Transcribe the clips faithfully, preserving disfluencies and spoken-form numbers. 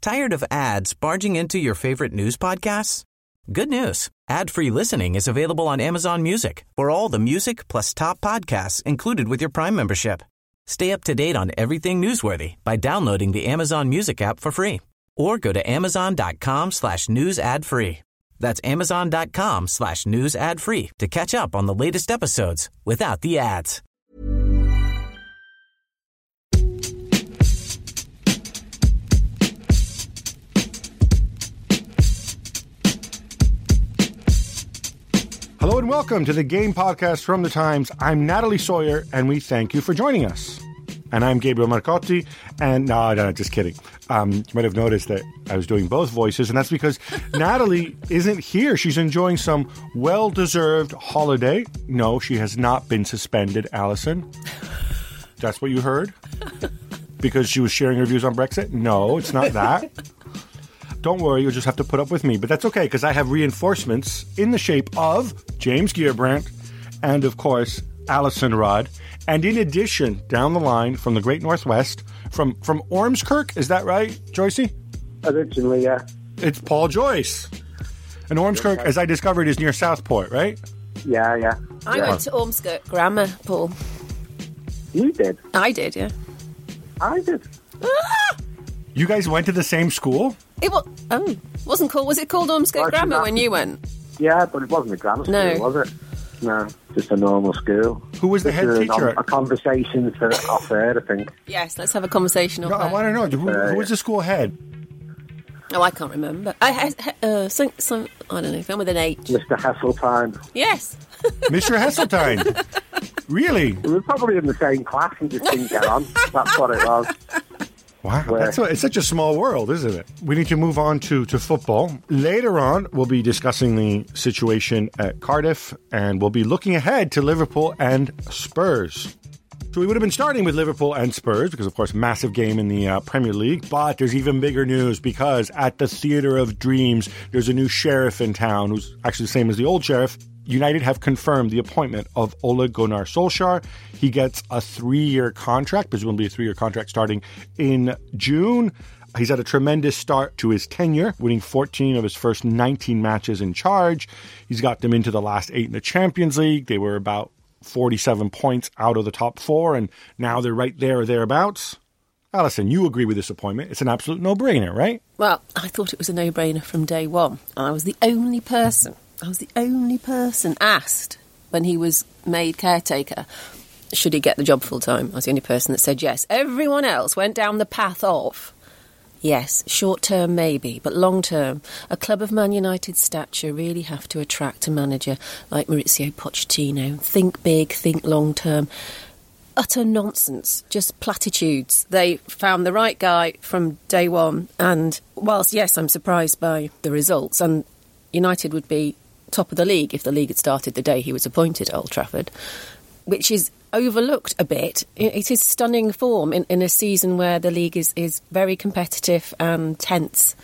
Tired of ads barging into your favorite news podcasts? Good news. Ad-free listening is available on Amazon Music for all the music plus top podcasts included with your Prime membership. Stay up to date on everything newsworthy by downloading the Amazon Music app for free or go to amazon.com slash news ad free. That's amazon.com slash news ad free to catch up on the latest episodes without the ads. Hello and welcome to the Game Podcast from The Times. I'm Natalie Sawyer, and we thank you for joining us. And I'm Gabriel Marcotti, and no, no, just kidding. Um, you might have noticed that I was doing both voices, and that's because Natalie isn't here. She's enjoying some well-deserved holiday. No, she has not been suspended, Allison. That's what you heard? Because she was sharing her views on Brexit? No, it's not that. Don't worry, you'll just have to put up with me. But that's okay, because I have reinforcements in the shape of James Gearbrandt and, of course, Alison Rudd. And in addition, down the line from the Great Northwest, from, from Ormskirk, is that right, Joycey? Originally, yeah. It's Paul Joyce. And Ormskirk, as I discovered, is near Southport, right? Yeah, yeah. I yeah. went to Ormskirk Grammar, Paul. You did? I did, yeah. I did. Ah! You guys went to the same school? It was, oh, wasn't called, was it called Ormskirk Grammar when you went? Yeah, but it wasn't a grammar school, no. was it? No, just a normal school. Who was the this head is teacher? A, a conversation for off air, I think. Yes, let's have a conversation off No, air. I want to know, who, who was the school head? Oh, I can't remember. I had, uh, some, some, I don't know, film with an H. Mister Heseltine. Yes. Mister Heseltine. Really? We were probably in the same class and just didn't get on. That's what it was. Wow, Where? that's a, it's such a small world, isn't it? We need to move on to, to football. Later on, we'll be discussing the situation at Cardiff, and we'll be looking ahead to Liverpool and Spurs. So we would have been starting with Liverpool and Spurs, because, of course, massive game in the uh, Premier League. But there's even bigger news, because at the Theatre of Dreams, there's a new sheriff in town, who's actually the same as the old sheriff. United have confirmed the appointment of Ole Gunnar Solskjaer. He gets a three-year contract, presumably a three-year contract starting in June. He's had a tremendous start to his tenure, winning fourteen of his first nineteen matches in charge. He's got them into the last eight in the Champions League. They were about forty-seven points out of the top four, and now they're right there or thereabouts. Alison, you agree with this appointment. It's an absolute no-brainer, right? Well, I thought it was a no-brainer from day one. I was the only person I was the only person asked when he was made caretaker, should he get the job full-time. I was the only person that said yes. Everyone else went down the path of, yes, short-term maybe, but long-term. A club of Man United's stature really have to attract a manager like Maurizio Pochettino. Think big, think long-term. Utter nonsense, just platitudes. They found the right guy from day one, and whilst, yes, I'm surprised by the results, and United would be top of the league if the league had started the day he was appointed at Old Trafford, which is overlooked a bit. It is stunning form in, in a season where the league is, is very competitive and tense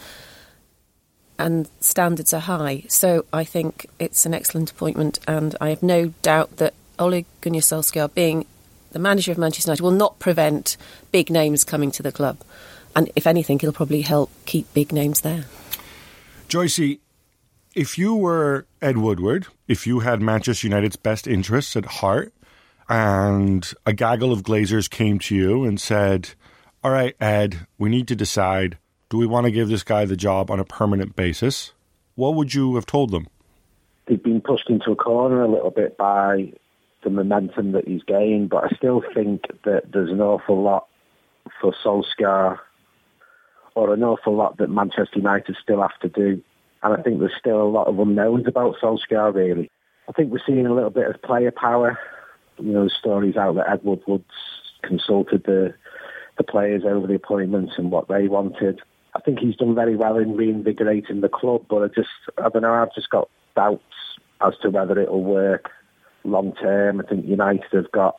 and standards are high. So I think it's an excellent appointment, and I have no doubt that Ole Gunnar Solskjaer, being the manager of Manchester United, will not prevent big names coming to the club. And if anything, he'll probably help keep big names there. Joycey, if you were Ed Woodward, if you had Manchester United's best interests at heart, and a gaggle of Glazers came to you and said, all right, Ed, we need to decide, do we want to give this guy the job on a permanent basis? What would you have told them? He's been pushed into a corner a little bit by the momentum that he's gained, but I still think that there's an awful lot for Solskjaer, or an awful lot that Manchester United still have to do. And I think there's still a lot of unknowns about Solskjaer, really. I think we're seeing a little bit of player power. You know, the stories out that Ed Woodward's consulted the, the players over the appointments and what they wanted. I think he's done very well in reinvigorating the club, but I just, I don't know, I've just got doubts as to whether it'll work long term. I think United have got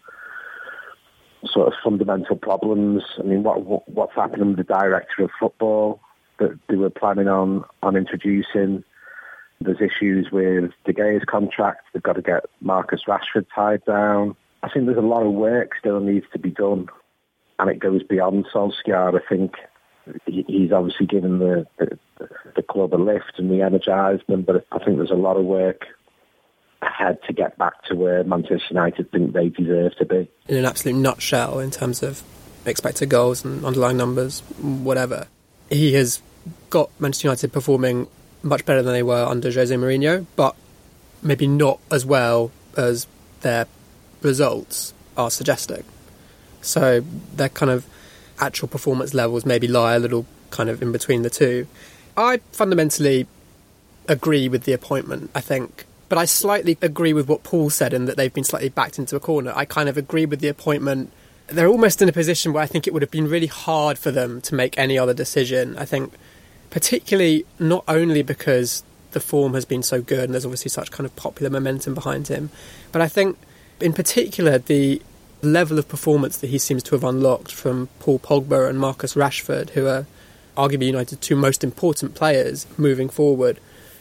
sort of fundamental problems. I mean, what, what what's happening with the director of football that they were planning on, on introducing? There's issues with De Gea's contract. They've got to get Marcus Rashford tied down. I think there's a lot of work still needs to be done, and it goes beyond Solskjaer. I think he's obviously given the, the, the club a lift and re-energised them, but I think there's a lot of work ahead to get back to where Manchester United think they deserve to be. In an absolute nutshell, in terms of expected goals and underlying numbers, whatever, he has got Manchester United performing much better than they were under Jose Mourinho, but maybe not as well as their results are suggesting. So their kind of actual performance levels maybe lie a little kind of in between the two. I fundamentally agree with the appointment, I think, but I slightly agree with what Paul said in that they've been slightly backed into a corner. I kind of agree with the appointment. They're almost in a position where I think it would have been really hard for them to make any other decision. I think particularly not only because the form has been so good and there's obviously such kind of popular momentum behind him, but I think in particular the level of performance that he seems to have unlocked from Paul Pogba and Marcus Rashford, who are arguably United's two most important players moving forward,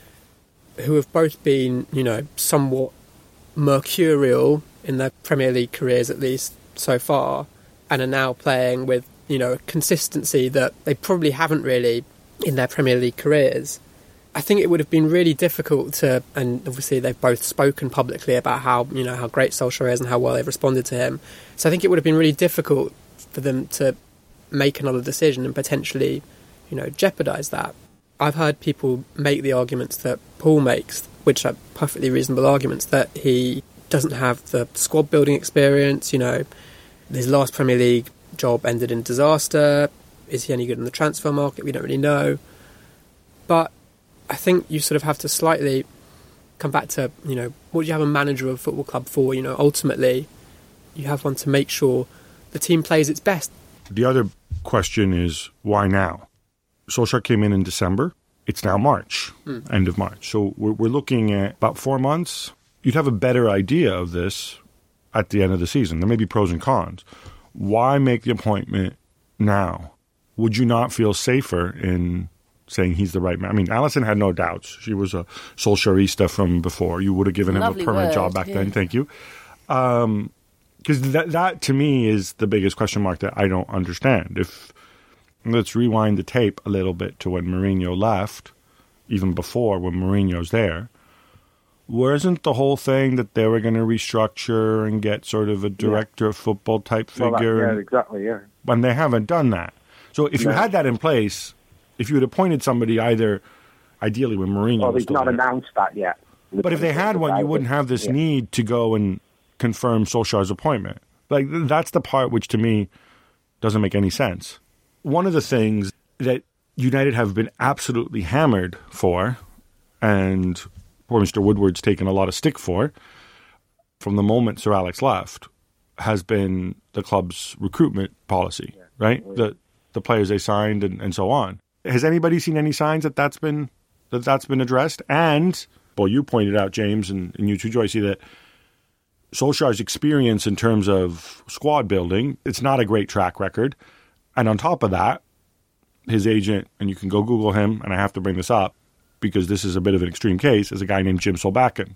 who have both been, you know, somewhat mercurial in their Premier League careers, at least so far, and are now playing with, you know, a consistency that they probably haven't really in their Premier League careers. I think it would have been really difficult to, and obviously they've both spoken publicly about how, you know, how great Solskjaer is and how well they've responded to him. So I think it would have been really difficult for them to make another decision and potentially, you know, jeopardise that. I've heard people make the arguments that Paul makes, which are perfectly reasonable arguments, that he doesn't have the squad building experience, you know, his last Premier League job ended in disaster. Is he any good in the transfer market? We don't really know. But I think you sort of have to slightly come back to, you know, what do you have a manager of a football club for? You know, ultimately, you have one to make sure the team plays its best. The other question is, why now? Solskjaer came in in December. It's now March, mm. end of March. So we're, we're looking at about four months. You'd have a better idea of this at the end of the season. There may be pros and cons. Why make the appointment now? Would you not feel safer in saying he's the right man? I mean, Alison had no doubts. She was a Solskjaerista from before. You would have given him Lovely a permanent word, job back yeah. then. Thank you. Um, because that, that, to me, is the biggest question mark that I don't understand. If let's rewind the tape a little bit to when Mourinho left, even before when Mourinho's there. Wasn't the whole thing that they were going to restructure and get sort of a director yeah. of football type figure? Well, that, yeah, exactly, yeah. And they haven't done that. So if you no. had that in place, if you had appointed somebody either, ideally when Mourinho well, was they've still not there. announced that yet. But if they had one, you wouldn't have this yeah. need to go and confirm Solskjaer's appointment. Like, that's the part which, to me, doesn't make any sense. One of the things that United have been absolutely hammered for, and poor Mister Woodward's taken a lot of stick for, from the moment Sir Alex left, has been the club's recruitment policy, yeah. right? Yeah. The the players they signed and, and so on. Has anybody seen any signs that that's been that that's been addressed? And well, you pointed out, James, and, and you too, Joycey, that Solskjaer's experience in terms of squad building, it's not a great track record. And on top of that, his agent, and you can go Google him, and I have to bring this up because this is a bit of an extreme case, is a guy named Jim Solbakken.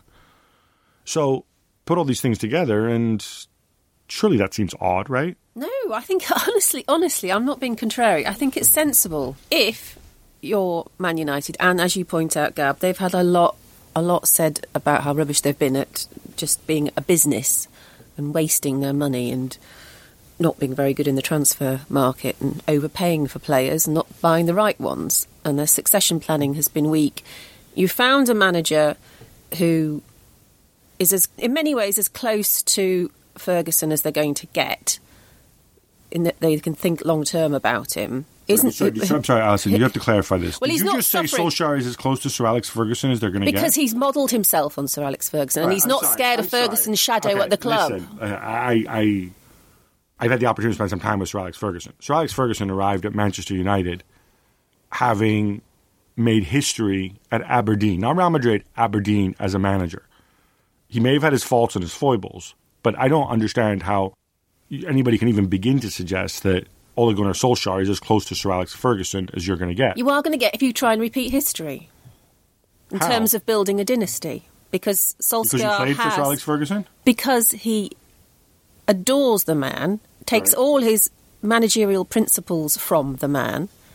So put all these things together, and surely that seems odd, right? No, I think, honestly, honestly, I'm not being contrary. I think it's sensible. If you're Man United, and as you point out, Gab, they've had a lot, a lot said about how rubbish they've been at just being a business and wasting their money and not being very good in the transfer market and overpaying for players and not buying the right ones, and their succession planning has been weak. You found a manager who is, as in many ways, as close to Ferguson as they're going to get, in that they can think long term about him. Isn't sorry, sorry, I'm sorry, Alison, you have to clarify this. Well, Did he's you not just say suffering. Solskjaer is as close to Sir Alex Ferguson as they're going to get? Because he's modelled himself on Sir Alex Ferguson, and Right, he's I'm not sorry, scared I'm of Ferguson's sorry. shadow Okay, at the club. Listen, uh, I, I, I've had the opportunity to spend some time with Sir Alex Ferguson. Sir Alex Ferguson arrived at Manchester United having made history at Aberdeen, not Real Madrid, Aberdeen as a manager. He may have had his faults and his foibles, but I don't understand how anybody can even begin to suggest that Ole Gunnar Solskjaer is as close to Sir Alex Ferguson as you're going to get. You are going to get if you try and repeat history in How? terms of building a dynasty. Because Solskjaer Because you played has, for Sir Alex Ferguson? Because he adores the man, takes Right. all his managerial principles from the man,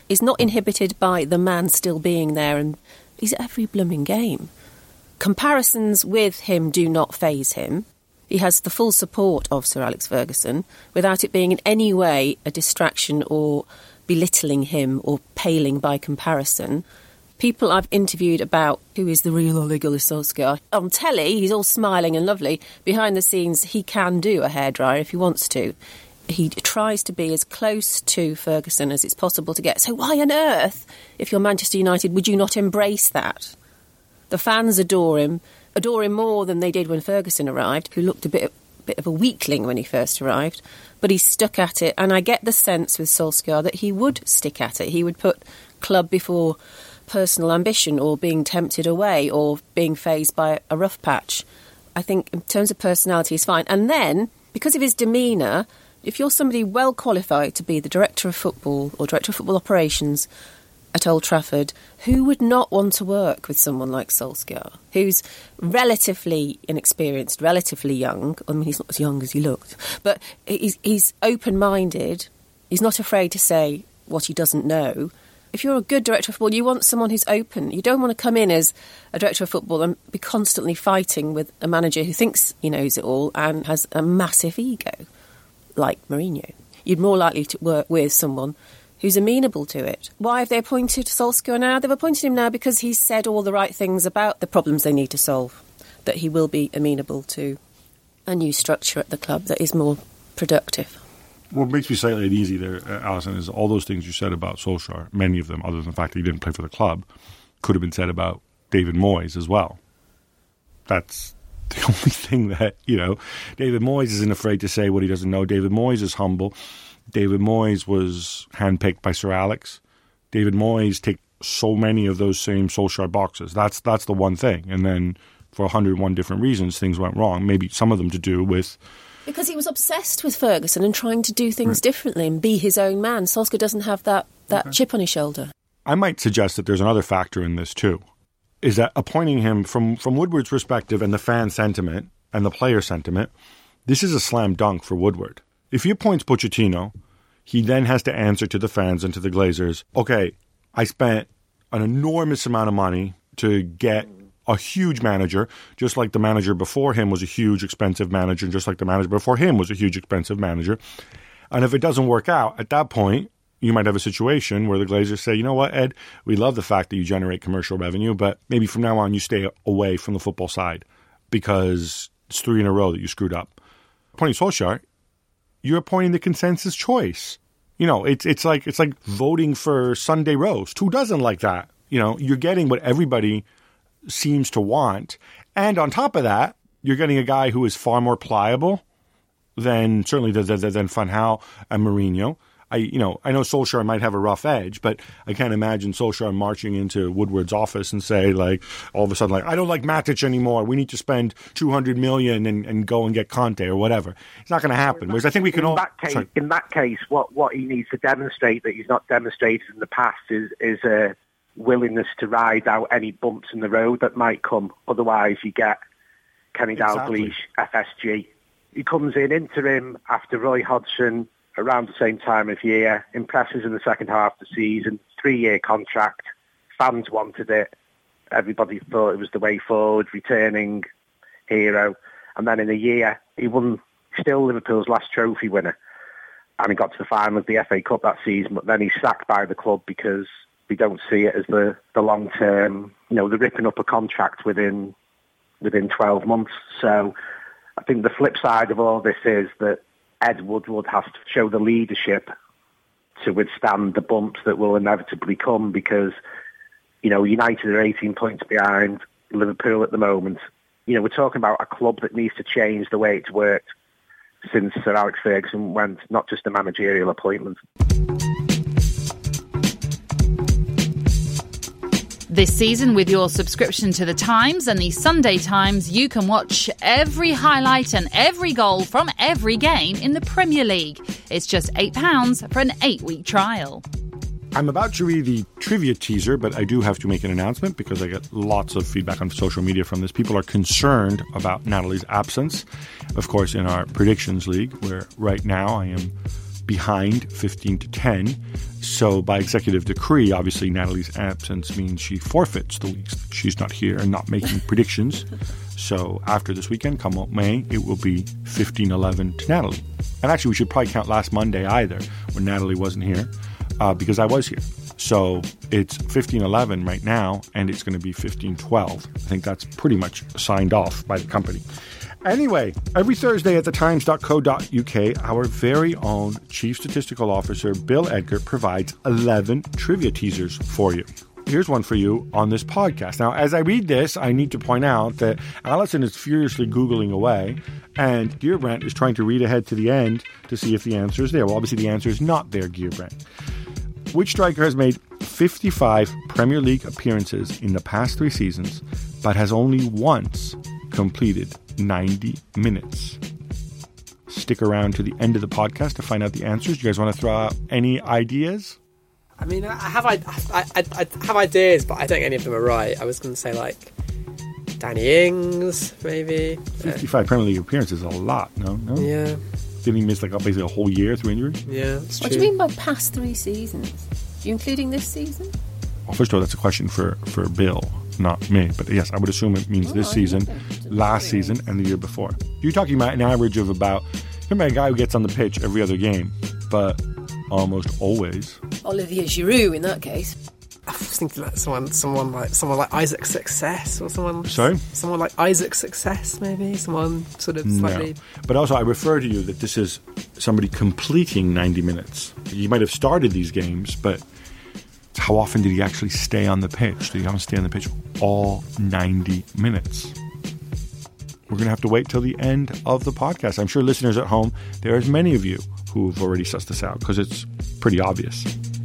is not inhibited by the man still being there, and he's at every blooming game. Comparisons with him do not faze him. He has the full support of Sir Alex Ferguson without it being in any way a distraction or belittling him or paling by comparison. People I've interviewed about who is the real Ole Gunnar Solskjaer, on telly, he's all smiling and lovely. Behind the scenes, he can do a hairdryer if he wants to. He tries to be as close to Ferguson as it's possible to get. So why on earth, if you're Manchester United, would you not embrace that? The fans adore him, adore him more than they did when Ferguson arrived, who looked a bit, a bit of a weakling when he first arrived. But he stuck at it, and I get the sense with Solskjaer that he would stick at it. He would put club before personal ambition or being tempted away or being fazed by a rough patch. I think in terms of personality, he's fine. And then, because of his demeanour, if you're somebody well qualified to be the director of football or director of football operations at Old Trafford, who would not want to work with someone like Solskjaer, who's relatively inexperienced, relatively young? I mean, he's not as young as he looked, but he's, he's open-minded. He's not afraid to say what he doesn't know. If you're a good director of football, you want someone who's open. You don't want to come in as a director of football and be constantly fighting with a manager who thinks he knows it all and has a massive ego, like Mourinho. You're more likely to work with someone who's amenable to it. Why have they appointed Solskjaer now? They've appointed him now because he's said all the right things about the problems they need to solve, that he will be amenable to a new structure at the club that is more productive. What makes me slightly uneasy there, uh, Alison, is all those things you said about Solskjaer, many of them, other than the fact that he didn't play for the club, could have been said about David Moyes as well. That's the only thing that, you know, David Moyes isn't afraid to say what he doesn't know. David Moyes is humble. David Moyes was handpicked by Sir Alex. David Moyes ticked so many of those same Solskjaer boxes. That's that's the one thing. And then for one hundred one different reasons, things went wrong. Maybe some of them to do with... Because he was obsessed with Ferguson and trying to do things right. differently and be his own man. Solskjaer doesn't have that, that okay. chip on his shoulder. I might suggest that there's another factor in this too, is that appointing him, from, from Woodward's perspective and the fan sentiment and the player sentiment, this is a slam dunk for Woodward. If he appoints Pochettino, he then has to answer to the fans and to the Glazers, okay, I spent an enormous amount of money to get a huge manager, just like the manager before him was a huge, expensive manager, and just like the manager before him was a huge, expensive manager. And if it doesn't work out, at that point, you might have a situation where the Glazers say, you know what, Ed, we love the fact that you generate commercial revenue, but maybe from now on you stay away from the football side because it's three in a row that you screwed up. Appointing Solskjaer, you're appointing the consensus choice. You know, it's it's like it's like voting for Sunday roast. Who doesn't like that? You know, you're getting what everybody seems to want. And on top of that, you're getting a guy who is far more pliable than certainly than, than, than Van Gaal and Mourinho. I, you know, I know Solskjaer might have a rough edge, but I can't imagine Solskjaer marching into Woodward's office and say, like, all of a sudden, like, I don't like Matic anymore. We need to spend two hundred million dollars and, and go and get Conte or whatever. It's not going to happen. Whereas I think we can in all... That case, sorry. in that case, what, what he needs to demonstrate that he's not demonstrated in the past is, is a willingness to ride out any bumps in the road that might come. Otherwise, you get Kenny Exactly. Dalglish, F S G. He comes in interim after Roy Hodgson, around the same time of year, impresses in the second half of the season, three-year contract, fans wanted it, everybody thought it was the way forward, returning hero, and then in a year, he won, still Liverpool's last trophy winner, and he got to the final of the F A Cup that season, but then he's sacked by the club because we don't see it as the, the long-term, you know, the ripping up a contract within within twelve months, so I think the flip side of all this is that Ed Woodward has to show the leadership to withstand the bumps that will inevitably come because, you know, United are eighteen points behind Liverpool at the moment. You know, we're talking about a club that needs to change the way it's worked since Sir Alex Ferguson went, not just a managerial appointment. This season, with your subscription to The Times and The Sunday Times, you can watch every highlight and every goal from every game in the Premier League. It's just eight pounds for an eight-week trial. I'm about to read the trivia teaser, but I do have to make an announcement because I get lots of feedback on social media from this. People are concerned about Natalie's absence. Of course, in our Predictions League, where right now I am behind fifteen to ten. So by executive decree, obviously Natalie's absence means she forfeits the weeks that she's not here and not making predictions. So after this weekend, come what may, it will be fifteen eleven to Natalie. And actually, we should probably count last Monday either, when Natalie wasn't here, uh, because I was here. So it's fifteen eleven right now, and it's going to be fifteen twelve. I think that's pretty much signed off by the company. Anyway, every Thursday at the times dot co dot U K, our very own Chief Statistical Officer, Bill Edgar, provides eleven trivia teasers for you. Here's one for you on this podcast. Now, as I read this, I need to point out that Alison is furiously Googling away, and Gearbrandt is trying to read ahead to the end to see if the answer is there. Well, obviously the answer is not there, Gearbrandt. Which striker has made fifty-five Premier League appearances in the past three seasons, but has only once completed ninety minutes? Stick around to the end of the podcast to find out the answers. Do you guys want to throw out any ideas? I mean, I have I, I, I, I have ideas, but I don't think any of them are right. I was going to say, like, Danny Ings, maybe. fifty-five uh, Premier League appearances is a lot, no? no? Yeah. Didn't he miss, like, basically a whole year through injury? Yeah, that's What true. do you mean by past three seasons? Are you including this season? Well, first of all, that's a question for, for Bill, not me. But yes, I would assume it means Oh, this I season, didn't. last season, and the year before. You're talking about an average of about, remember a guy who gets on the pitch every other game, but almost always. Olivier Giroud in that case. I was thinking like someone, someone like someone like Isaac Success, or someone. Sorry? Someone like Isaac Success, maybe someone sort of slightly. No. But also, I refer to you that this is somebody completing ninety minutes. You might have started these games, but how often did he actually stay on the pitch? Did he have to stay on the pitch all ninety minutes? We're going to have to wait till the end of the podcast. I'm sure listeners at home, there's many of you who have already sussed this out because it's pretty obvious.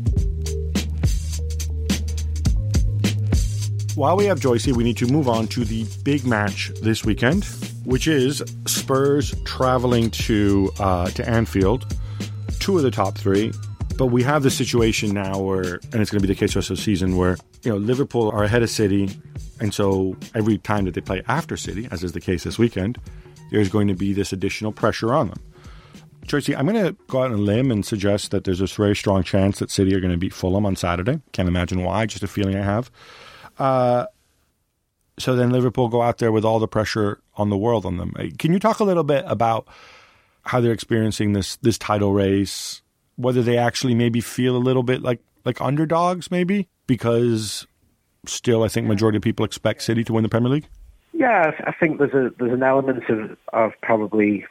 While we have Joycey, we need to move on to the big match this weekend, which is Spurs traveling to uh, to Anfield, two of the top three. But we have the situation now where, and it's going to be the case the rest of the season, where you know Liverpool are ahead of City, and so every time that they play after City, as is the case this weekend, there's going to be this additional pressure on them. Tracy, I'm going to go out on a limb and suggest that there's this very strong chance that City are going to beat Fulham on Saturday. Can't imagine why, just a feeling I have. Uh, so then Liverpool go out there with all the pressure on the world on them. Can you talk a little bit about how they're experiencing this this title race, whether they actually maybe feel a little bit like, like underdogs maybe? Because still I think majority of people expect City to win the Premier League. Yeah, I think there's a there's an element of, of probably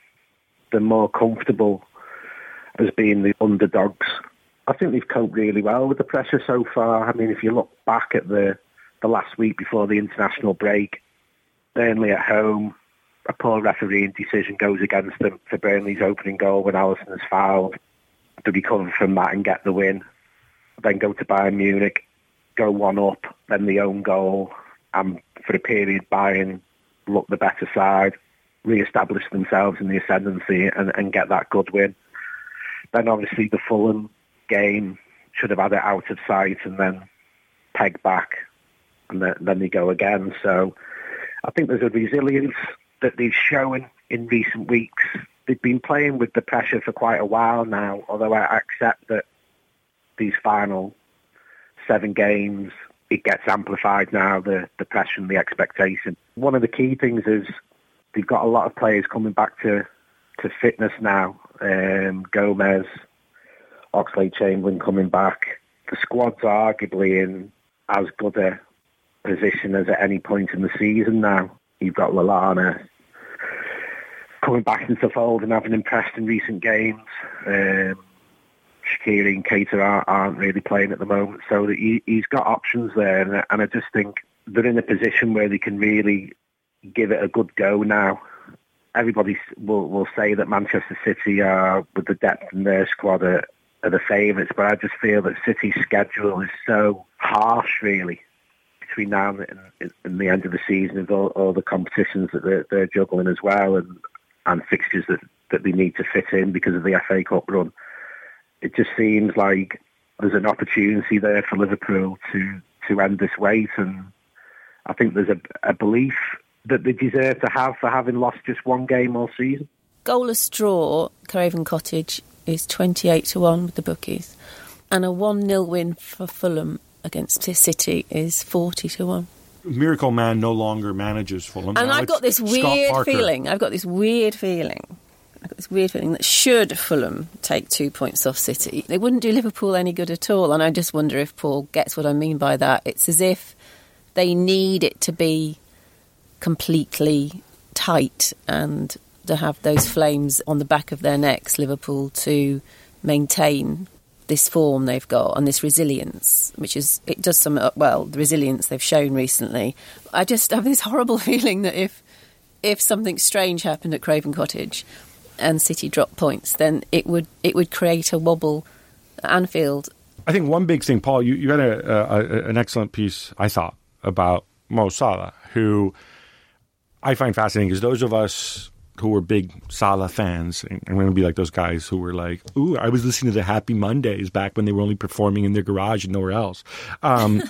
the more comfortable as being the underdogs. I think they've coped really well with the pressure so far. I mean, if you look back at the, the last week before the international break, Burnley at home, a poor refereeing decision goes against them for Burnley's opening goal when Alisson is fouled. To recover from that and get the win. Then go to Bayern Munich, go one up, then the own goal, and for a period Bayern look the better side, re-establish themselves in the ascendancy and, and get that good win. Then obviously the Fulham game should have had it out of sight and then peg back, and then, then they go again. So I think there's a resilience that they've shown in recent weeks. They've been playing with the pressure for quite a while now, although I accept that these final seven games, it gets amplified now, the, the pressure and the expectation. One of the key things is they've got a lot of players coming back to, to fitness now. Um, Gomez, Oxlade-Chamberlain coming back. The squad's arguably in as good a position as at any point in the season now. You've got Lallana coming back into the fold and having impressed in recent games. Um, Shaqiri and Keita aren't, aren't really playing at the moment, so that he, he's got options there, and, and I just think they're in a position where they can really give it a good go now. Everybody will, will say that Manchester City are, with the depth in their squad, are, are the favourites, but I just feel that City's schedule is so harsh, really, between now and, and the end of the season, with all, all the competitions that they're, they're juggling as well, and, and fixtures that, that they need to fit in because of the F A Cup run. It just seems like there's an opportunity there for Liverpool to, to end this wait, and I think there's a, a belief that they deserve to have for having lost just one game all season. Goalless draw, Craven Cottage, is twenty-eight to one with the bookies. And a one nil win for Fulham against City is forty to one. Miracle Man no longer manages Fulham. And now I've got this weird feeling, I've got this weird feeling, I've got this weird feeling that should Fulham take two points off City, they wouldn't do Liverpool any good at all. And I just wonder if Paul gets what I mean by that. It's as if they need it to be completely tight and to have those flames on the back of their necks, Liverpool, to maintain this form they've got and this resilience, which is, it does sum it up well, the resilience they've shown recently. I just have this horrible feeling that if if something strange happened at Craven Cottage and City dropped points, then it would it would create a wobble at Anfield. I think one big thing, Paul, you, you had a, a, an excellent piece, I thought, about Mo Salah, who I find fascinating, because those of us who were big Salah fans, and I'm going to be like those guys who were like, ooh, I was listening to the Happy Mondays back when they were only performing in their garage and nowhere else. Um,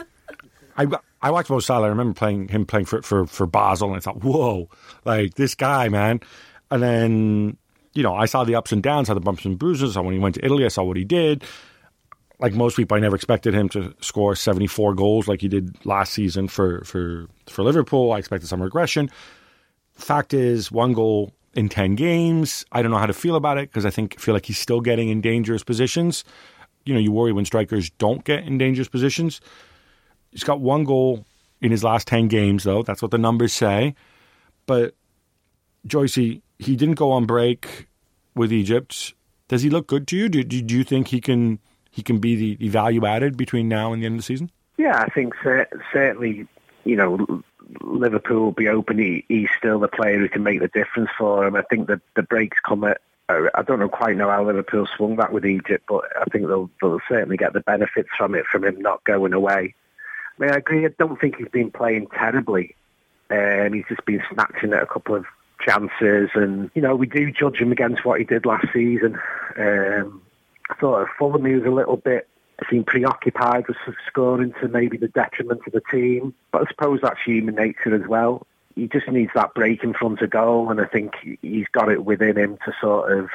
I I watched Mo Salah. I remember playing him playing for, for, for Basel, and I thought, whoa, like this guy, man. And then, you know, I saw the ups and downs, saw the bumps and bruises. So when he went to Italy, I saw what he did. Like most people, I never expected him to score seventy-four goals like he did last season for, for, for Liverpool. I expected some regression. Fact is, one goal in ten games. I don't know how to feel about it, because I think feel like he's still getting in dangerous positions. You know, you worry when strikers don't get in dangerous positions. He's got one goal in his last ten games, though. That's what the numbers say. But, Joycey, he didn't go on break with Egypt. Does he look good to you? Do, do, do you think he can he can be the, the value added between now and the end of the season? Yeah, I think cer- certainly, you know, Liverpool will be open. He, he's still the player who can make the difference for him. I think that the breaks come at, I don't know quite know how Liverpool swung that with Egypt, but I think they'll, they'll certainly get the benefits from it, from him not going away. I mean, I agree, I don't think he's been playing terribly. Um, he's just been snatching at a couple of chances, and, you know, we do judge him against what he did last season. Um, I thought at Fulham he was a little bit, seemed preoccupied with scoring to maybe the detriment of the team. But I suppose that's human nature as well. He just needs that break in front of goal, and I think he's got it within him to sort of,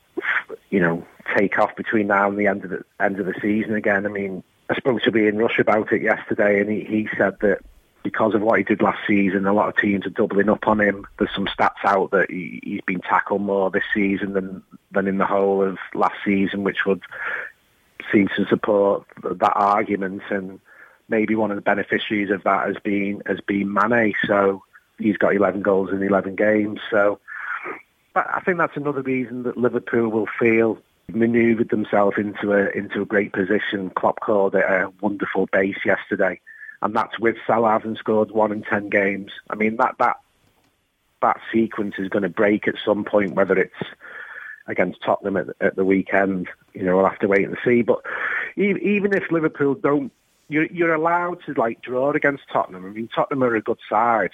you know, take off between now and the end of the end of the season again. I mean, I spoke to Ian Rush about it yesterday, and he, he said that because of what he did last season, a lot of teams are doubling up on him. There's some stats out that he, he's been tackled more this season than than in the whole of last season, which would seem to support that argument. And maybe one of the beneficiaries of that has been has been Mane. So he's got eleven goals in eleven games. So but I think that's another reason that Liverpool will feel manoeuvred themselves into a into a great position. Klopp called it a wonderful base yesterday, and that's with Salah having scored one in ten games. I mean, that that that sequence is going to break at some point, whether it's against Tottenham at, at the weekend. You know, we'll have to wait and see. But even if Liverpool don't, you're, you're allowed to like draw against Tottenham. I mean, Tottenham are a good side,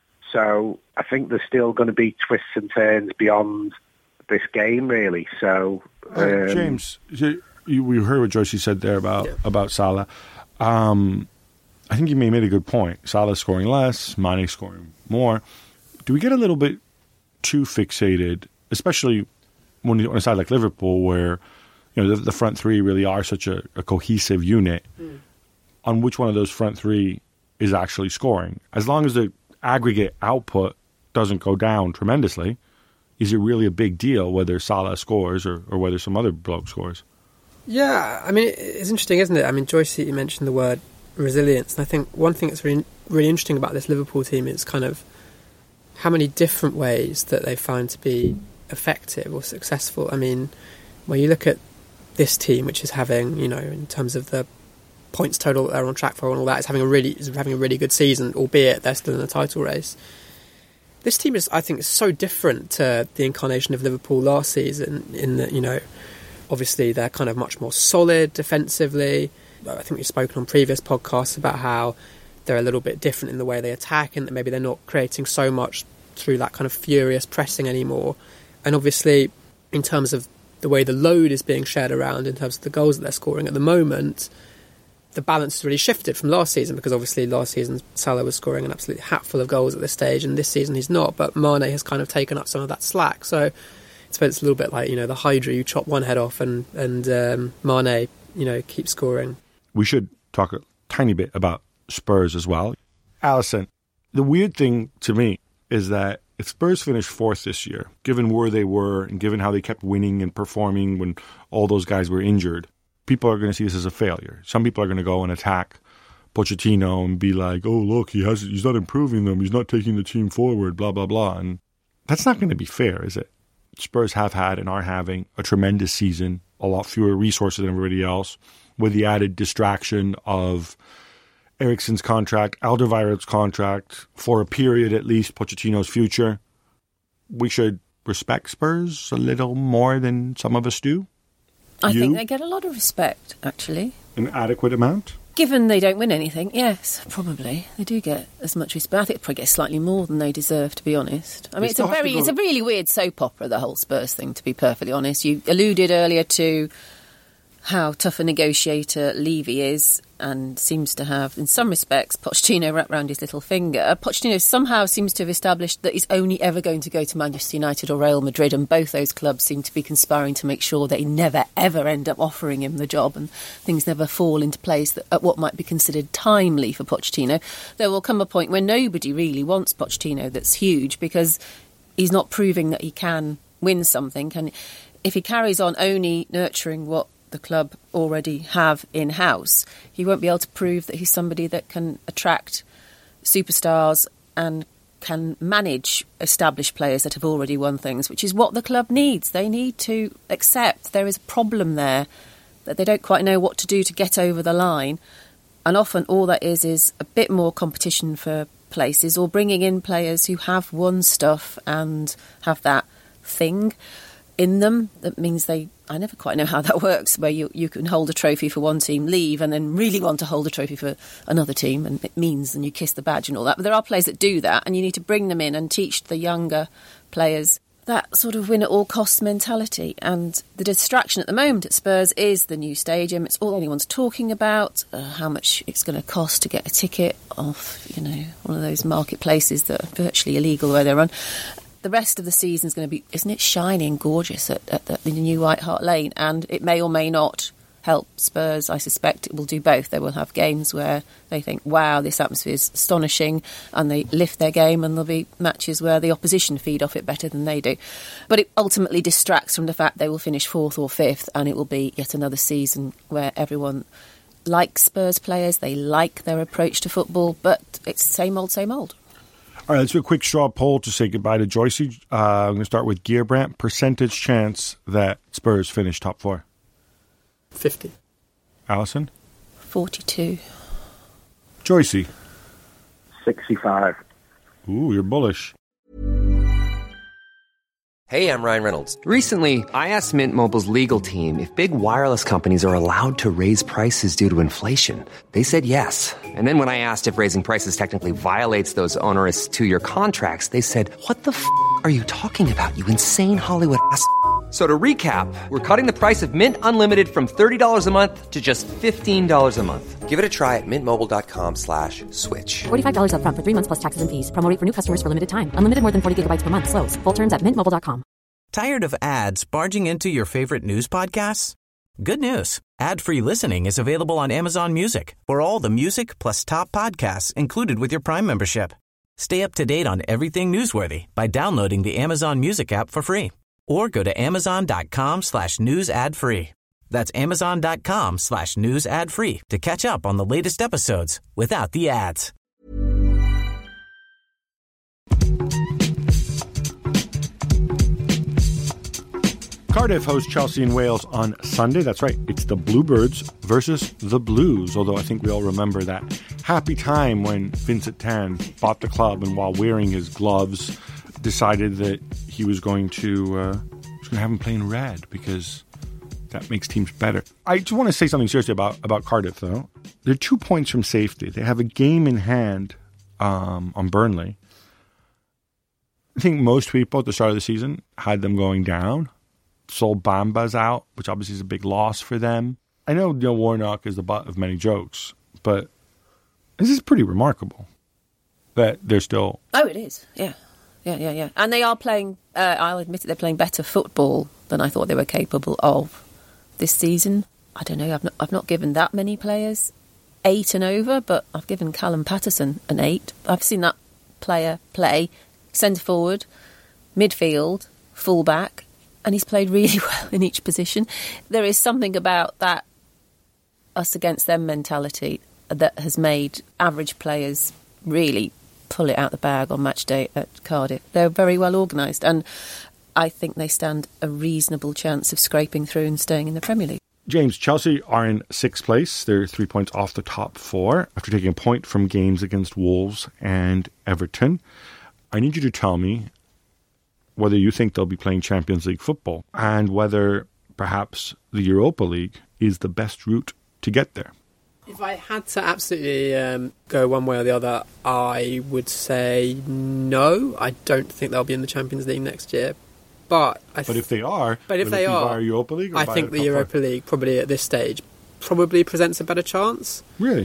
so I think there's still going to be twists and turns beyond this game, really. So, um, uh, James, you, you heard what Joycey said there about yeah. about Salah. Um, I think you may have made a good point. Salah scoring less, Mane scoring more. Do we get a little bit too fixated, especially when you're on a side like Liverpool, where you know the, the front three really are such a, a cohesive unit, mm. on which one of those front three is actually scoring? As long as the aggregate output doesn't go down tremendously, is it really a big deal whether Salah scores or, or whether some other bloke scores? Yeah, I mean, it's interesting, isn't it? I mean, Joycey, you mentioned the word resilience, and I think one thing that's really, really interesting about this Liverpool team is kind of how many different ways that they found to be effective or successful. I mean, when you look at this team, which is having, you know, in terms of the points total that they're on track for and all that, is having a really is having a really good season, albeit they're still in the title race. This team is, I think, is so different to the incarnation of Liverpool last season in that, you know, obviously they're kind of much more solid defensively. I think we've spoken on previous podcasts about how they're a little bit different in the way they attack, and that maybe they're not creating so much through that kind of furious pressing anymore. And obviously, in terms of the way the load is being shared around, in terms of the goals that they're scoring at the moment, the balance has really shifted from last season, because obviously last season Salah was scoring an absolute hatful of goals at this stage, and this season he's not. But Mane has kind of taken up some of that slack. So So it's a little bit like, you know, the Hydra, you chop one head off and, and um, Mane, you know, keeps scoring. We should talk a tiny bit about Spurs as well. Alison, the weird thing to me is that if Spurs finish fourth this year, given where they were and given how they kept winning and performing when all those guys were injured, people are going to see this as a failure. Some people are going to go and attack Pochettino and be like, oh, look, he has, he's not improving them. He's not taking the team forward, blah, blah, blah. And that's not going to be fair, is it? Spurs have had and are having a tremendous season, a lot fewer resources than everybody else, with the added distraction of Eriksen's contract, Alderweireld's contract, for a period at least, Pochettino's future. We should respect Spurs a little more than some of us do. I you? think they get a lot of respect, actually. An adequate amount? Given they don't win anything, yes, probably. They do get as much respect. I think they probably get slightly more than they deserve, to be honest. I mean, They it's a still have to very, go- it's a really weird soap opera, the whole Spurs thing, to be perfectly honest. You alluded earlier to how tough a negotiator Levy is and seems to have, in some respects, Pochettino wrapped round his little finger. Pochettino somehow seems to have established that he's only ever going to go to Manchester United or Real Madrid, and both those clubs seem to be conspiring to make sure they never, ever end up offering him the job and things never fall into place that, at what might be considered timely for Pochettino. There will come a point when nobody really wants Pochettino that's huge because he's not proving that he can win something. And if he carries on only nurturing what the club already have in-house, he won't be able to prove that he's somebody that can attract superstars and can manage established players that have already won things, which is what the club needs. They need to accept there is a problem there, that they don't quite know what to do to get over the line, and often all that is is a bit more competition for places or bringing in players who have won stuff and have that thing in them. That means they, I never quite know how that works, where you, you can hold a trophy for one team, leave, and then really want to hold a trophy for another team, and it means and you kiss the badge and all that. But there are players that do that, and you need to bring them in and teach the younger players that sort of win at all costs mentality. And the distraction at the moment at Spurs is the new stadium. It's all anyone's talking about, uh, how much it's going to cost to get a ticket off, you know, one of those marketplaces that are virtually illegal where they run. The rest of the season is going to be, isn't it, shiny and gorgeous at, at the, the new White Hart Lane, and it may or may not help Spurs. I suspect it will do both. They will have games where they think, wow, this atmosphere is astonishing, and they lift their game, and there'll be matches where the opposition feed off it better than they do. But it ultimately distracts from the fact they will finish fourth or fifth, and it will be yet another season where everyone likes Spurs players, they like their approach to football, but it's same old, same old. All right, let's do a quick straw poll to say goodbye to Joycey. Uh, I'm going to start with Gearbrandt. Percentage chance that Spurs finish top four? fifty. Alison? forty-two. Joycey? sixty-five. Ooh, you're bullish. Hey, I'm Ryan Reynolds. Recently, I asked Mint Mobile's legal team if big wireless companies are allowed to raise prices due to inflation. They said yes. And then when I asked if raising prices technically violates those onerous two-year contracts, they said, what the f*** are you talking about, you insane Hollywood ass f- So to recap, we're cutting the price of Mint Unlimited from thirty dollars a month to just fifteen dollars a month. Give it a try at mintmobile.com slash switch. forty-five dollars up front for three months plus taxes and fees. Promo rate for new customers for limited time. Unlimited more than forty gigabytes per month. Slows full terms at mint mobile dot com. Tired of ads barging into your favorite news podcasts? Good news. Ad-free listening is available on Amazon Music for all the music plus top podcasts included with your Prime membership. Stay up to date on everything newsworthy by downloading the Amazon Music app for free. Or go to amazon.com slash news ad free. That's amazon.com slash news ad free to catch up on the latest episodes without the ads. Cardiff hosts Chelsea and Wales on Sunday. That's right. It's the Bluebirds versus the Blues, although I think we all remember that happy time when Vincent Tan bought the club and while wearing his gloves decided that he was going to uh, was going to have him playing red because that makes teams better. I just want to say something seriously about, about Cardiff, though. They're two points from safety. They have a game in hand um, on Burnley. I think most people at the start of the season had them going down. Sol Bamba's out, which obviously is a big loss for them. I know Neil Warnock is the butt of many jokes, but this is pretty remarkable that they're still... Oh, it is, yeah. yeah, yeah, yeah. And they are playing, uh, I'll admit it, they're playing better football than I thought they were capable of this season. I don't know, I've not, I've not given that many players eight and over, but I've given Callum Patterson an eight. I've seen that player play centre forward, midfield, full back, and he's played really well in each position. There is something about that us against them mentality that has made average players really pull it out the bag on match day at Cardiff. They're very well organised, and I think they stand a reasonable chance of scraping through and staying in the Premier League. James, Chelsea are in sixth place. They're three points off the top four after taking a point from games against Wolves and Everton. I need you to tell me whether you think they'll be playing Champions League football and whether perhaps the Europa League is the best route to get there. If I had to absolutely um, go one way or the other, I would say no. I don't think they'll be in the Champions League next year. But I th- but if they are, but if they it be are, via Europa League, or I via think the top Europa four? League probably at this stage probably presents a better chance. Really?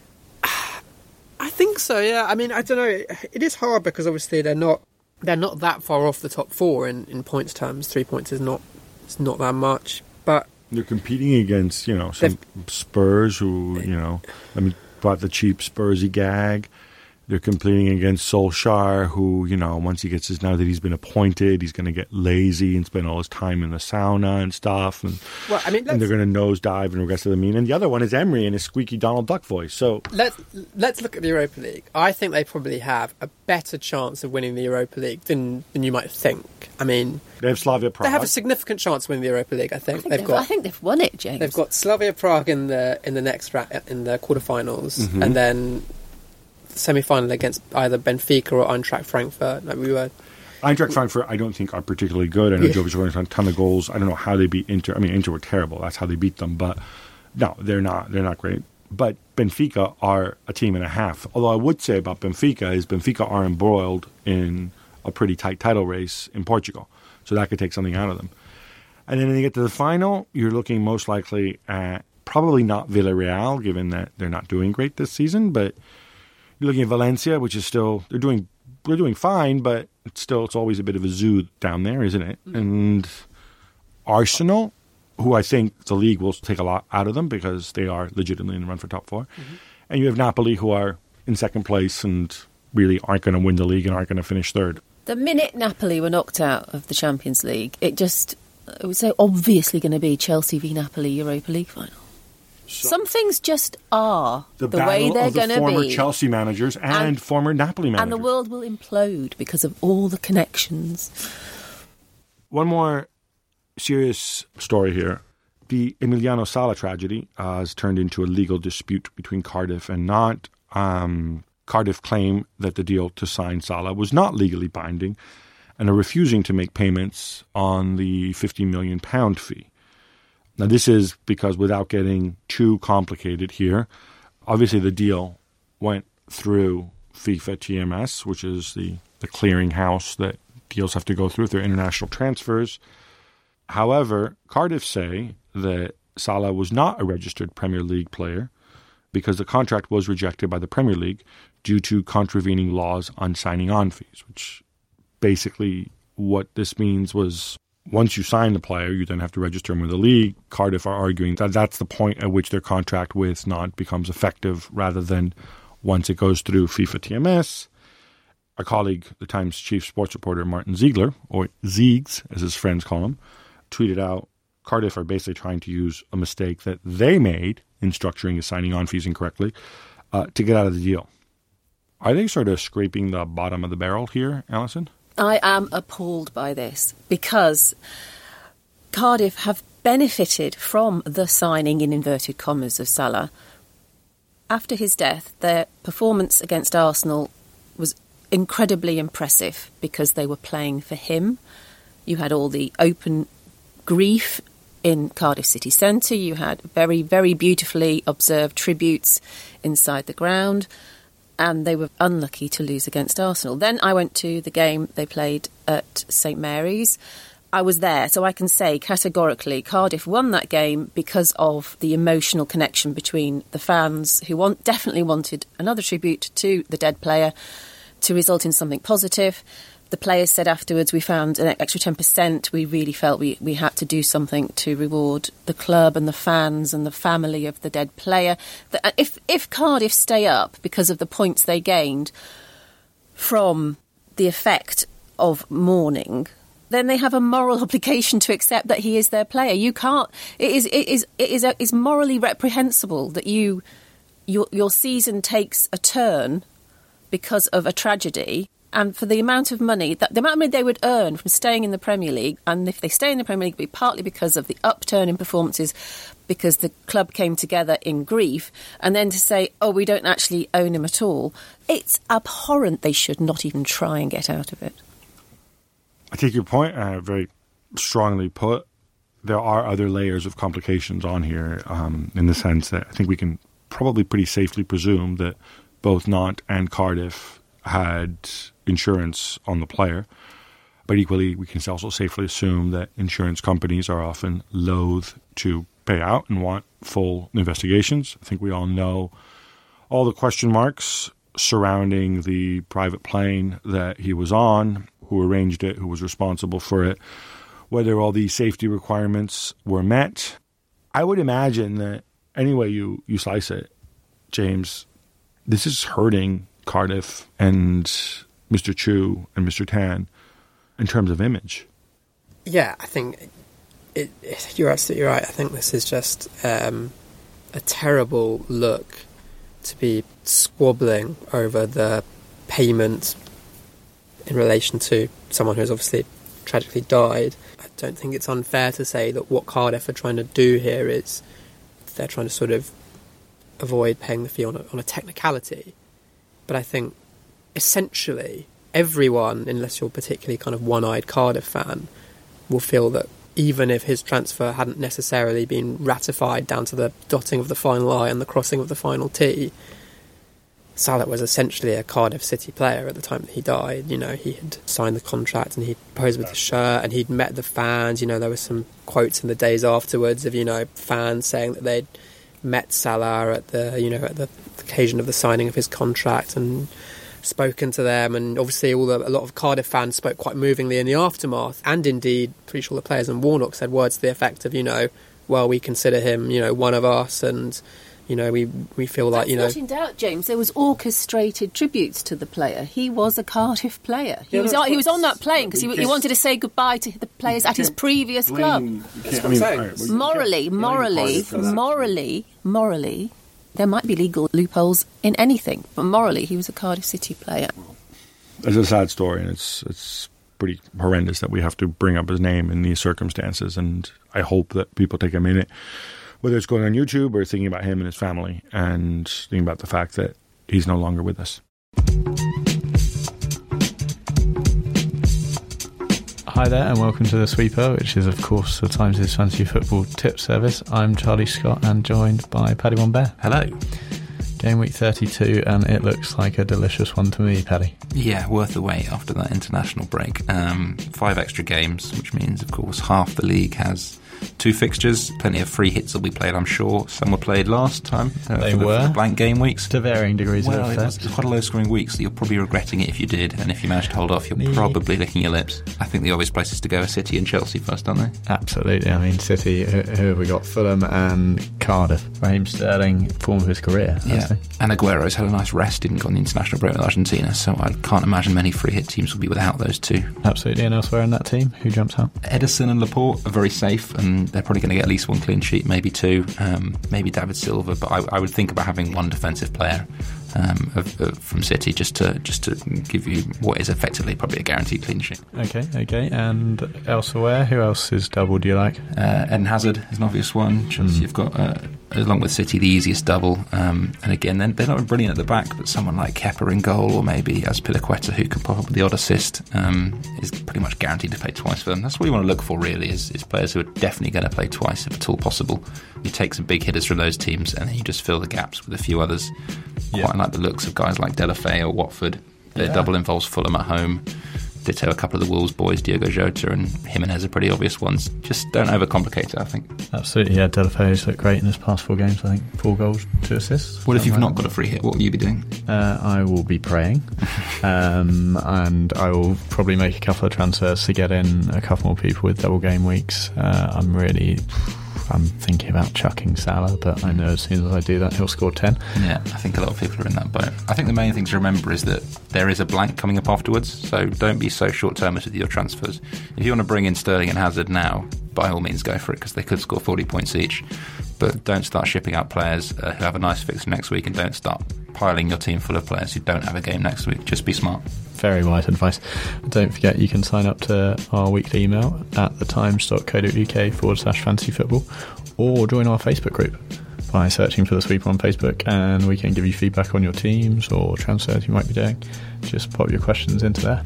I think so. Yeah. I mean, I don't know. It is hard because obviously they're not they're not that far off the top four in, in points terms. Three points is not it's not that much, but they're competing against, you know, some Spurs who, you know, let me brought the cheap Spursy gag. They're competing against Solskjaer, who, you know, once he gets his, now that he's been appointed, he's going to get lazy and spend all his time in the sauna and stuff. And, well, I mean, and they're going to nosedive and regress to the mean. And the other one is Emery and his squeaky Donald Duck voice. So let's let's look at the Europa League. I think they probably have a better chance of winning the Europa League than, than you might think. I mean, they have Slavia Prague. They have a significant chance of winning the Europa League. I think, I think they've, they've got. I think they've won it, James. They've got Slavia Prague in the in the next ra- in the quarterfinals, Mm-hmm. and then semi-final against either Benfica or Eintracht Frankfurt. Like we were. Eintracht Frankfurt, I don't think are particularly good. I know Yeah. Jovic scored a ton of goals. I don't know how they beat Inter. I mean, Inter were terrible. That's how they beat them. But no, they're not. They're not great. But Benfica are a team and a half. Although I would say about Benfica is Benfica are embroiled in a pretty tight title race in Portugal, so that could take something out of them. And then when you get to the final, you're looking most likely at probably not Villarreal, given that they're not doing great this season, but you're looking at Valencia, which is still they're doing they're doing fine, but it's still it's always a bit of a zoo down there, isn't it? Mm-hmm. And Arsenal, who I think the league will take a lot out of them because they are legitimately in the run for top four, mm-hmm. and you have Napoli, who are in second place and really aren't going to win the league and aren't going to finish third. The minute Napoli were knocked out of the Champions League, it just it was so obviously going to be Chelsea v Napoli Europa League final. So some things just are the, the way they're the going to be. Former Chelsea managers and, and former Napoli managers. And the world will implode because of all the connections. One more serious story here. The Emiliano Sala tragedy uh, has turned into a legal dispute between Cardiff and Nantes. Um, Cardiff claim that the deal to sign Sala was not legally binding and are refusing to make payments on the fifty million pound fee. Now, this is because, without getting too complicated here, obviously the deal went through FIFA T M S, which is the, the clearinghouse that deals have to go through if they're international transfers. However, Cardiff say that Salah was not a registered Premier League player because the contract was rejected by the Premier League due to contravening laws on signing on fees, which basically what this means was once you sign the player, you then have to register him with the league. Cardiff are arguing that that's the point at which their contract with Nantes becomes effective rather than once it goes through FIFA T M S. Our colleague, the Times chief sports reporter Martin Ziegler, or Ziegs as his friends call him, tweeted out Cardiff are basically trying to use a mistake that they made in structuring the signing on fees incorrectly uh, to get out of the deal. Are they sort of scraping the bottom of the barrel here, Alison? I am appalled by this because Cardiff have benefited from the signing, in inverted commas, of Salah. After his death, their performance against Arsenal was incredibly impressive because they were playing for him. You had all the open grief in Cardiff City Centre. You had very, very beautifully observed tributes inside the ground. And they were unlucky to lose against Arsenal. Then I went to the game they played at St Mary's. I was there, so I can say categorically Cardiff won that game because of the emotional connection between the fans who want, definitely wanted another tribute to the dead player to result in something positive. The players said afterwards, we found an extra ten percent. We really felt we, we had to do something to reward the club and the fans and the family of the dead player. The, if, if Cardiff stay up because of the points they gained from the effect of mourning, then they have a moral obligation to accept that he is their player. You can't. It is. It is. It is. A, it's morally reprehensible that you, your your season takes a turn because of a tragedy, and for the amount of money that the amount of money they would earn from staying in the Premier League, and if they stay in the Premier League, it'd be partly because of the upturn in performances, because the club came together in grief, and then to say, oh, we don't actually own him at all. It's abhorrent. They should not even try and get out of it. I take your point, uh, very strongly put. There are other layers of complications on here, um, in the sense that I think we can probably pretty safely presume that both Nantes and Cardiff had insurance on the player. But equally, we can also safely assume that insurance companies are often loath to pay out and want full investigations. I think we all know all the question marks surrounding the private plane that he was on, who arranged it, who was responsible for it, whether all these safety requirements were met. I would imagine that any way you, you slice it, James, this is hurting Cardiff and Mister Chu and Mister Tan in terms of image. Yeah, I think it, it, you're absolutely right. I think this is just um, a terrible look to be squabbling over the payment in relation to someone who's obviously tragically died. I don't think it's unfair to say that what Cardiff are trying to do here is they're trying to sort of avoid paying the fee on a, on a technicality. But I think essentially everyone, unless you're particularly kind of one-eyed Cardiff fan, will feel that even if his transfer hadn't necessarily been ratified down to the dotting of the final I and the crossing of the final T, Salah was essentially a Cardiff City player at the time that he died. You know, he had signed the contract and he'd posed with the shirt and he'd met the fans. You know, there were some quotes in the days afterwards of, you know, fans saying that they'd met Salah at the, you know, at the occasion of the signing of his contract and spoken to them. And obviously all the, a lot of Cardiff fans spoke quite movingly in the aftermath. And indeed, pretty sure the players and Warnock said words to the effect of, you know, well, we consider him, you know, one of us, and you know, we we feel like, you know... That's not in doubt, James. There was orchestrated tributes to the player. He was a Cardiff player. He yeah, was he was on that plane because he, he wanted to say goodbye to the players at his previous blame, club. That's what I'm saying. Right, well, morally, morally, morally, morally, there might be legal loopholes in anything, but morally, he was a Cardiff City player. It's a sad story, and it's it's pretty horrendous that we have to bring up his name in these circumstances, and I hope that people take a minute, whether it's going on YouTube or thinking about him and his family, and thinking about the fact that he's no longer with us. Hi there, and welcome to The Sweeper, which is, of course, the Times' fantasy football tip service. I'm Charlie Scott, and joined by Paddy Wambert. Hello. Game week thirty-two, and it looks like a delicious one to me, Paddy. Yeah, worth the wait after that international break. Um, five extra games, which means, of course, half the league has two fixtures. Plenty of free hits will be played, I'm sure. Some were played last time. Uh, they for the, were. For the blank game weeks. To varying degrees well, of effect. It's quite a low-scoring week, so you're probably regretting it if you did. And if you managed to hold off, you're yeah. probably licking your lips. I think the obvious places to go are City and Chelsea first, aren't they? Absolutely. I mean, City, who, who have we got? Fulham and Cardiff. Raheem Sterling, form of his career. Yeah. And Aguero's had a nice rest, didn't go on the international break with Argentina, so I can't imagine many free hit teams will be without those two. Absolutely. And elsewhere in that team, who jumps out? Ederson and Laporte are very safe, and they're probably going to get at least one clean sheet, maybe two, um, maybe David Silva, but I, I would think about having one defensive player um, of, of, from City just to just to give you what is effectively probably a guaranteed clean sheet. Okay, okay. And elsewhere, who else's double do you like? Uh, Eden Hazard is an obvious one. Chelsea, mm. you've got, uh, along with City, the easiest double. Um, and again, they're, they're not brilliant at the back, but someone like Kepa in goal, or maybe Azpilicueta, who can pop up with the odd assist, um, is pretty much guaranteed to play twice for them. That's what you want to look for, really, is, is players who are definitely going to play twice, if at all possible. You take some big hitters from those teams, and then you just fill the gaps with a few others. Yeah. Quite like the looks of guys like Delafay or Watford. Their yeah. double involves Fulham at home. ditto a couple of the Wolves boys, Diogo Jota and Jimenez are pretty obvious ones. Just don't overcomplicate it, I think. Absolutely, yeah. Deulofeu's looked great in his past four games, I think. Four goals, two assists. Well, if you've not got a free hit, what will you be doing? Uh, I will be praying. um, and I will probably make a couple of transfers to get in a couple more people with double game weeks. Uh, I'm really... I'm thinking about chucking Salah, but I know as soon as I do that, he'll score ten. Yeah, I think a lot of people are in that boat. I think the main thing to remember is that there is a blank coming up afterwards, so don't be so short-termist with your transfers. If you want to bring in Sterling and Hazard now, by all means go for it, because they could score forty points each. But don't start shipping out players uh, who have a nice fix next week, and don't start piling your team full of players who don't have a game next week. Just be smart. Very wise advice. Don't forget you can sign up to our weekly email at thetimes.co.uk forward slash fantasy football, or join our Facebook group by searching for The Sweeper on Facebook, and we can give you feedback on your teams or transfers you might be doing. Just pop your questions into there.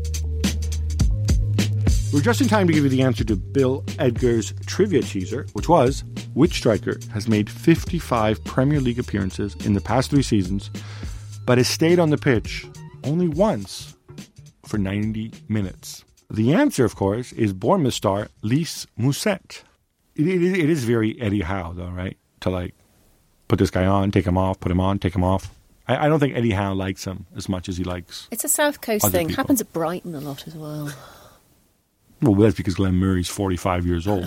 We're just in time to give you the answer to Bill Edgar's trivia teaser, which was, which striker has made fifty-five Premier League appearances in the past three seasons, but has stayed on the pitch only once for ninety minutes? The answer, of course, is Bournemouth star Lys Mousset. It, it, it is very Eddie Howe, though, right? To, like, put this guy on, take him off, put him on, take him off. I, I don't think Eddie Howe likes him as much as he likes It's a South Coast thing. people. Happens at Brighton a lot as well. Well, that's because Glenn Murray's forty-five years old. You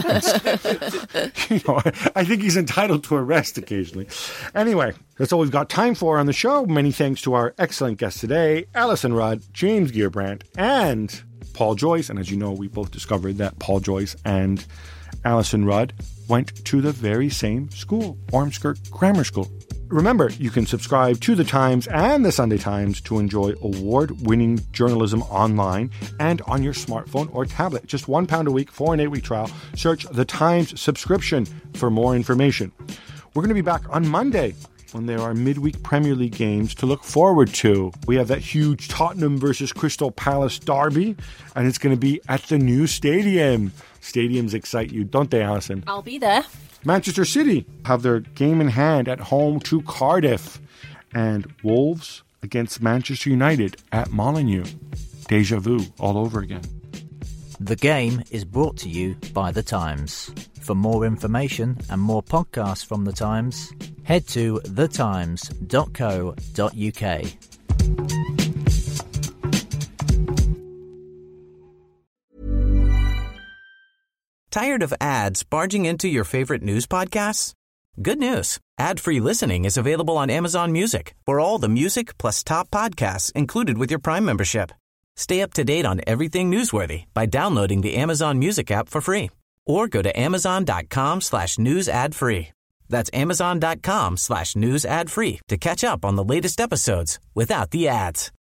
know, I think he's entitled to a rest occasionally. Anyway, that's all we've got time for on the show. Many thanks to our excellent guests today, Alison Rudd, James Gearbrandt, and Paul Joyce. And as you know, we both discovered that Paul Joyce and Alison Rudd went to the very same school, Ormskirk Grammar School. Remember, you can subscribe to The Times and The Sunday Times to enjoy award-winning journalism online and on your smartphone or tablet. Just one pound a week for an eight-week trial. Search The Times subscription for more information. We're going to be back on Monday when there are midweek Premier League games to look forward to. We have that huge Tottenham versus Crystal Palace derby, and it's going to be at the new stadium. Stadiums excite you, don't they, Alison? I'll be there. Manchester City have their game in hand at home to Cardiff. And Wolves against Manchester United at Molineux. Deja vu all over again. The Game is brought to you by The Times. For more information and more podcasts from The Times, head to the times dot co dot uk. Tired of ads barging into your favorite news podcasts? Good news. Ad-free listening is available on Amazon Music for all the music plus top podcasts included with your Prime membership. Stay up to date on everything newsworthy by downloading the Amazon Music app for free or go to amazon.com slash news ad free. That's amazon.com slash news ad free to catch up on the latest episodes without the ads.